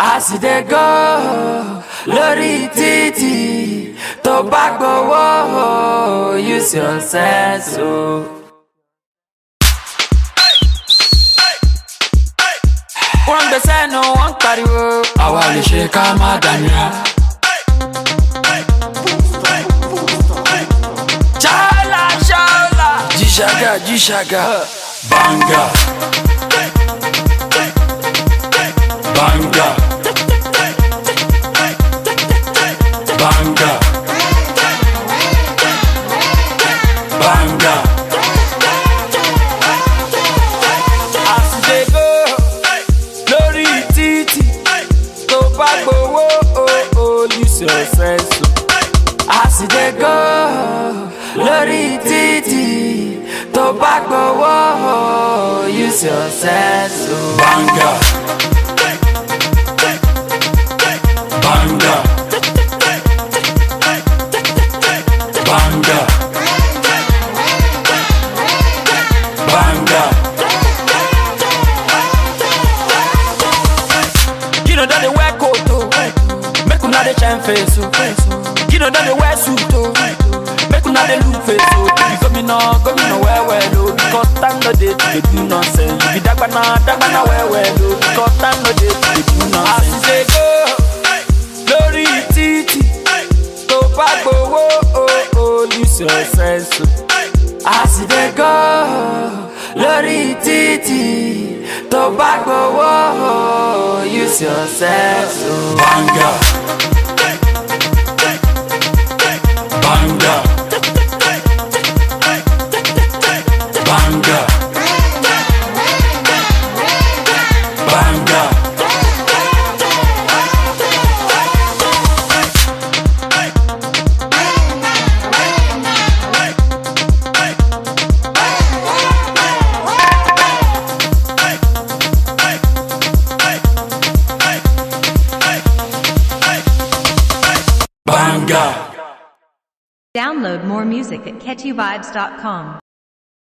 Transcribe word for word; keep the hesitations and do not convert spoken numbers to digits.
As they go, lórí títì, tó bá gbowó, use your sense, oh. Wọ́n gbèsè nù, wọ́n pariwo, àwa lè ṣe ká má dànìyà. Ṣáàlà ṣáàlà, jíṣàgà jíṣàgà, banga. Banga, banga, banga. As they go, lórí títì, tó bá gbowó, oh oh, use your sense. As they go, lórí títì, tó bá gbowó, use your sense. Banga. Banga, banga, banga. You know that they wear coat, oh. Make una dey shine face, oh. You know that they wear suit, oh. Make una dey look face, oh. You go me no, go me no well well, oh. Because time no dey to do nonsense. You be dagbana, dagbana well well, oh. Because time no dey to do nonsense. As they go. Lórí títì, tó bá gbowó, oh oh, use your sense. As they go, lórí títì, tó bá gbowó, use your sense. Banga, banga, banga, banga. Download more music at catchy vibes dot com.